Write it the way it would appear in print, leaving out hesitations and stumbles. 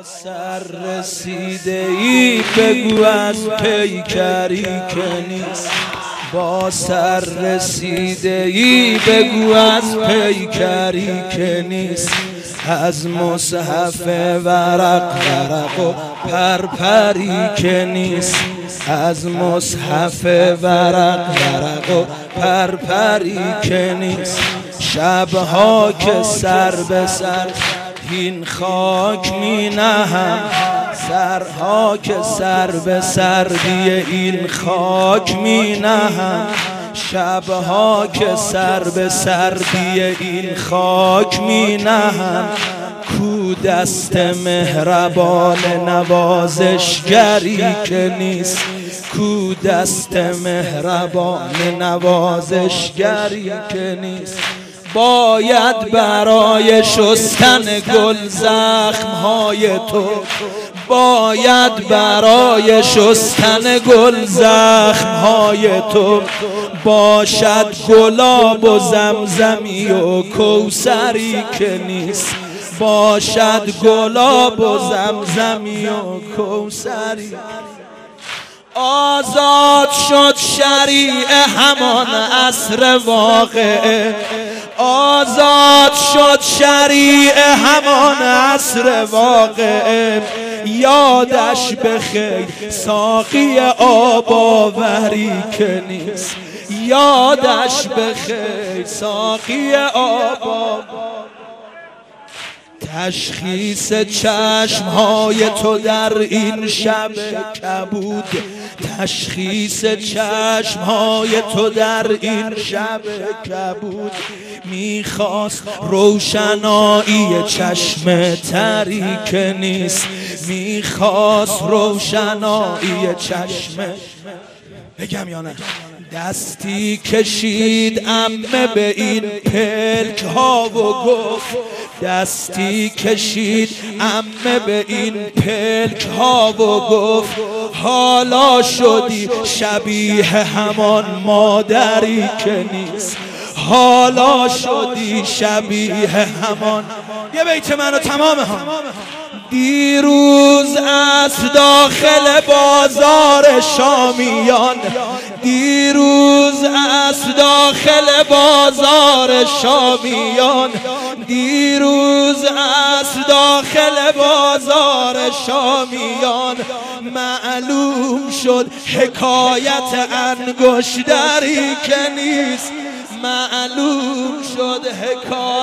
سر رسیده ای بگو از پیکری که نیست، با سر رسیده ای بگو از پیکری که نیست، از مصحف ورق و پرپری که نیست، از مصحف ورق و پرپری که نیست. شبها که سر به سر این خاک می نهم، سرها که سر به سردی این خاک می نهم، شبها که سر به سردی این خاک می نهم. کو دست مهربان نوازشگری که نیست، کو دست مهربان نوازشگری که نیست. باید برای شستن گل زخمهای تو، باید برای شستن گل زخمهای تو باشد گلاب و زمزمی و کوثری که نیست، باشد گلاب و زمزمی و کوثری. آزاد شد شریع همان عصر واقعه، آزاد شد شریع همان عصر واقعه. یادش بخیر ساقی آب آوری که نیست، یادش بخیر ساقی آب آوری. تشخیص چشمهای تو در این شب کبود، تشخیص چشمهای تو در این شب کبود. میخواست روشنایی چشم تری که نیست، میخواست روشنایی چشم. بگم یا نه؟ دستی کشید عمه به این پلک ها و گفت، دستی کشید عمه به این پلک ها و گفت، حالا شدی شبیه همان مادری که نیست، حالا شدی شبیه همان. یه بیت منو تمام هم. دیروز از داخل بازار شامیان، دیروز از داخل بازار شامیان، دیروز از داخل بازار شامیان معلوم شد حکایت انگشتری که نیست، معلوم شد حکایت